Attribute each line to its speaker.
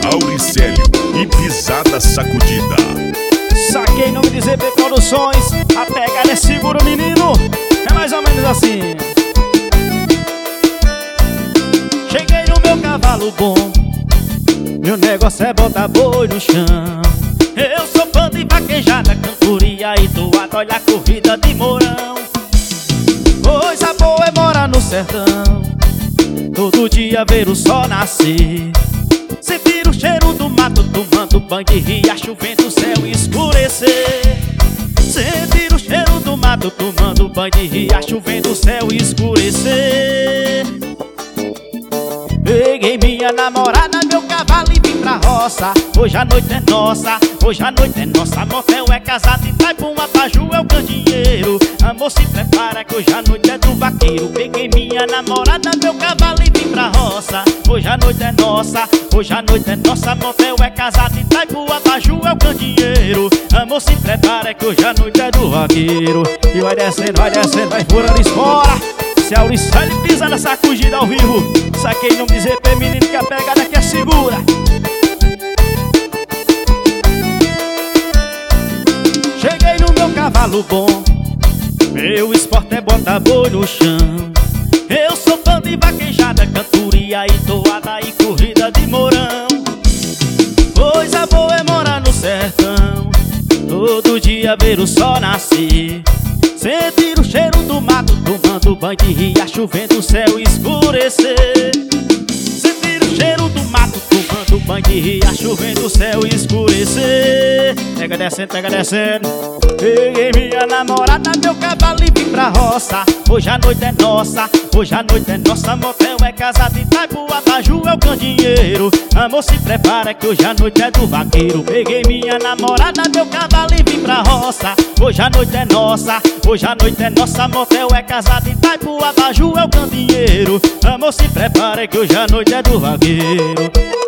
Speaker 1: Auricélio e Pisada Sacudida.
Speaker 2: Saquei, nome de ZP Produções. A pegada é segura, menino. É mais ou menos assim. Cheguei no meu cavalo bom, meu negócio é botar boi no chão. Eu sou fã de vaquejada, cantoria e toada. Olha a corrida de Mourão. Coisa boa é morar no sertão, todo dia ver o sol nascer, sentir o cheiro do mato, tomando banho de riacho, vendo o céu escurecer. Sentir o cheiro do mato, tomando banho de riacho, vendo o céu escurecer. Peguei minha namorada, meu cavalo e vim pra roça. Hoje a noite é nossa, hoje a noite é nossa. Motel é casado, Itaipu, Abaju é o candeeiro. Amor, se prepara que hoje a noite é do vaqueiro. Peguei minha namorada, meu cavalo e vim pra roça. Hoje a noite é nossa, hoje a noite é nossa. Motel é casado, Itaipu, Abaju é o candeeiro. Amor, se prepara que hoje a noite é do vaqueiro. E vai descendo, vai furando espora. Se a Auricélio pisa na sacudida ao vivo. Saquei nome de ZP, menino, que a pegada aqui é segura. Cheguei no meu cavalo bom, meu esporte é botar boi no chão. Eu sou fã de vaquejada, cantoria e toada e corrida de Mourão. Coisa boa é morar no sertão, todo dia ver o sol nascer, sentir o cheiro do mato, tomando banho de riacho, vendo o céu escurecer. Sentir o cheiro do mato, tomando banho de riacho, vendo o céu escurecer. Pega descendo. Peguei minha namorada, meu cavalo e vim pra roça. Hoje a noite é nossa, hoje a noite é nossa. Motel é casado, Itaipu, Abaju é o candeeiro. Amor, se prepara que hoje a noite é do vaqueiro. Peguei minha namorada, meu cavalo e vim pra roça. Hoje a noite é nossa, hoje a noite é nossa. Motel é casado, Itaipu, Abaju é o candeeiro. Amor, se prepara que hoje a noite é do vaqueiro.